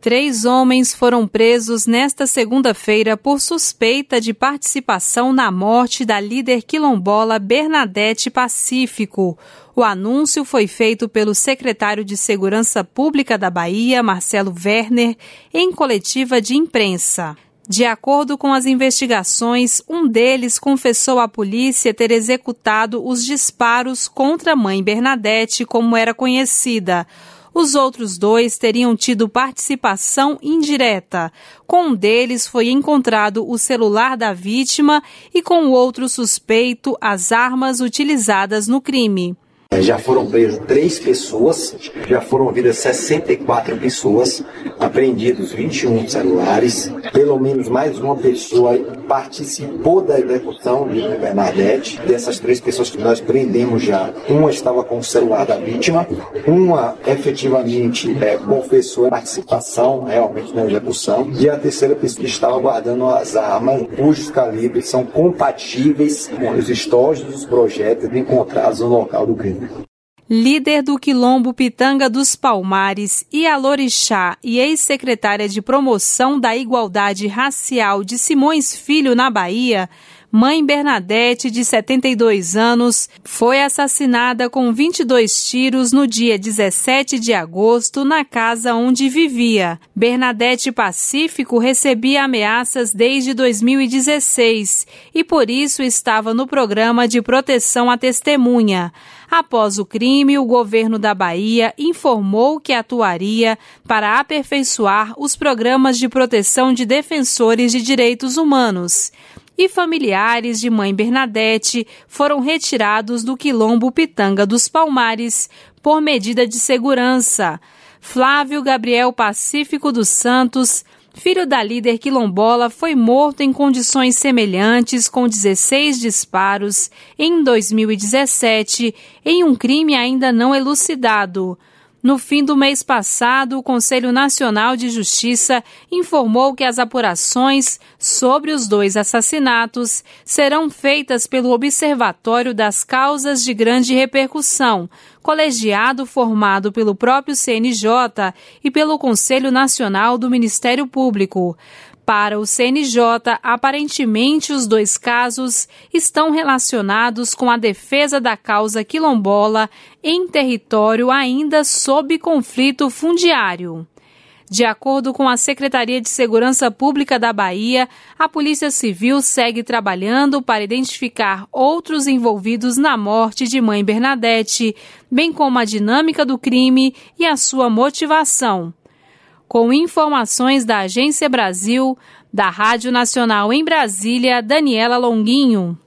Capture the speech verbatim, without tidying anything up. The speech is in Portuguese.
Três homens foram presos nesta segunda-feira por suspeita de participação na morte da líder quilombola Bernadette Pacífico. O anúncio foi feito pelo secretário de Segurança Pública da Bahia, Marcelo Werner, em coletiva de imprensa. De acordo com as investigações, um deles confessou à polícia ter executado os disparos contra a mãe Bernadette, como era conhecida. Os outros dois teriam tido participação indireta. Com um deles foi encontrado o celular da vítima e com o outro suspeito as armas utilizadas no crime. Já foram presas três pessoas, já foram ouvidas sessenta e quatro pessoas, apreendidos vinte e um celulares, pelo menos mais uma pessoa participou da execução de Bernadette. Dessas três pessoas que nós prendemos já, uma estava com o celular da vítima, uma efetivamente é, confessou a participação realmente na execução, e a terceira pessoa estava guardando as armas, cujos calibres são compatíveis com os estojos dos projéteis encontrados no local do crime. Líder do Quilombo Pitanga dos Palmares, Ialorixá e ex-secretária de Promoção da Igualdade Racial de Simões Filho, na Bahia, mãe Bernadette, de setenta e dois anos, foi assassinada com vinte e dois tiros no dia dezessete de agosto na casa onde vivia. Bernadette Pacífico recebia ameaças desde dois mil e dezesseis e por isso estava no programa de proteção à testemunha. Após o crime, o governo da Bahia informou que atuaria para aperfeiçoar os programas de proteção de defensores de direitos humanos. E familiares de mãe Bernadette foram retirados do Quilombo Pitanga dos Palmares por medida de segurança. Flávio Gabriel Pacífico dos Santos, filho da líder quilombola, foi morto em condições semelhantes, com dezesseis disparos, em dois mil e dezessete, em um crime ainda não elucidado. No fim do mês passado, o Conselho Nacional de Justiça informou que as apurações sobre os dois assassinatos serão feitas pelo Observatório das Causas de Grande Repercussão, colegiado formado pelo próprio C N J e pelo Conselho Nacional do Ministério Público. Para o C N J, aparentemente os dois casos estão relacionados com a defesa da causa quilombola em território ainda sob conflito fundiário. De acordo com a Secretaria de Segurança Pública da Bahia, a Polícia Civil segue trabalhando para identificar outros envolvidos na morte de mãe Bernadette, bem como a dinâmica do crime e a sua motivação. Com informações da Agência Brasil, da Rádio Nacional em Brasília, Daniela Longuinho.